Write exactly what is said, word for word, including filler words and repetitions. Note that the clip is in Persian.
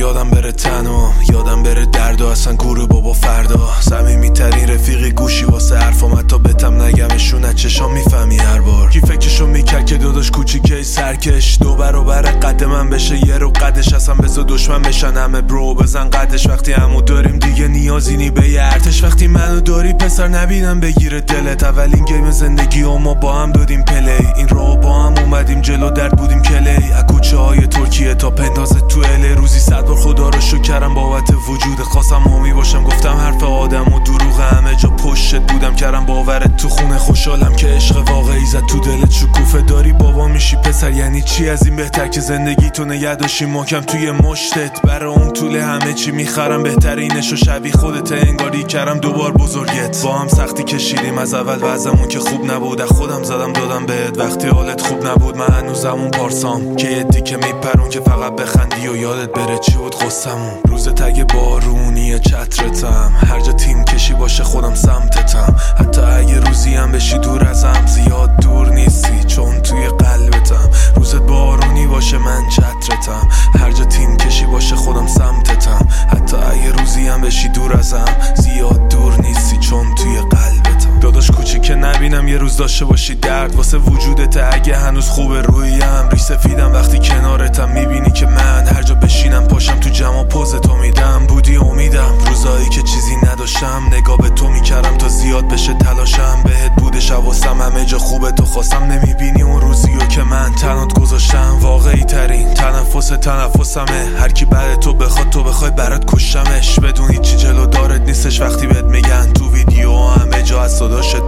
یادم بره تنها، یادم بره درد و اصلا گوره بابا فردا. صمیمی ترین رفیقی گوشی واسه حرفام، حتی بتم نگمشون از چشام میفهمی هر بار. کی فکرشو میکرد که داداش کوچیکه سرکش دو برابر قد من بشه یه رو قدش، اصلا بذار دشمن بشن همه برو بزن قدش. وقتی همو داریم دیگه نیازی نی به یه ارتش، وقتی منو داری پسر نبینم بگیره دلت. اولین گیم زندگی و ما با هم دادیم پلی، این رو با هم اومدیم جلو درد بودیم کلی. از کوچه های ترکیه تا پندازه تو اله، روزی صد بار خدا رو شکر کردم بابت وجود. خواستم حامی باشم گفتم حرف آدم و دروغ، همه جا پشتت بودم کردم باورت تو خونه. خوشحالم که عشق واقعی زد تو دلت شکوفه، داری بابا میشی پسر یعنی چی از این بهتر که زندگی تو نگه داشتی محکم توی مشتت. برای اون طول همه چی میخرم بهترینشو، شبیه خودت انگاری کردم دوبار بزرگت. با هم سختی کشیدیم از اول وضعمون که خوب نبود، خودم زدم دادم بهت وقتی حالت خوب نبود. من هنوزم اون پارسام که یه دیگه میپرون که فقط بخندی و یادت بره چی بود قصمون. روز تگ بارونی چترتم، هر جا تیم کشی باشه خودم سمتتم. حتی اگه روزی هم بشی دور ازم، زیاد دور نیستی چون توی قلبتم. روزت بارونی باشه من چترتم، هر جا تیم کشی باشه خودم سمتتم. حتی اگه روزی هم بشی دور ازم، زیاد دور نیستی چون توی قلبتم. داداش کوچیکه نبینم یه روز داشته باشی درد واسه وجودت، اگه هنوز خوبه رویم ریش سفیدم وقتی کنارتم. میبینی که من هر جا بشینم پاشم تو جمع پوزتو میدم. بودی امیدم روزایی که چیزی نداشتم، نگاه به تو میکردم تا زیاد بشه تلاشم. بهت بودش حواسم همه جا خوبه تو خواستم، نمیبینی اون روزیو که من تنات گذاشتم. واقعی ترین تنفس تنفسمه، هر کی بعد تو بخواد تو بخوای برات کشمش. بدون هیچی جلو دارت نیستش وقتی بهت میگن تو ویدیو همه جا از صداش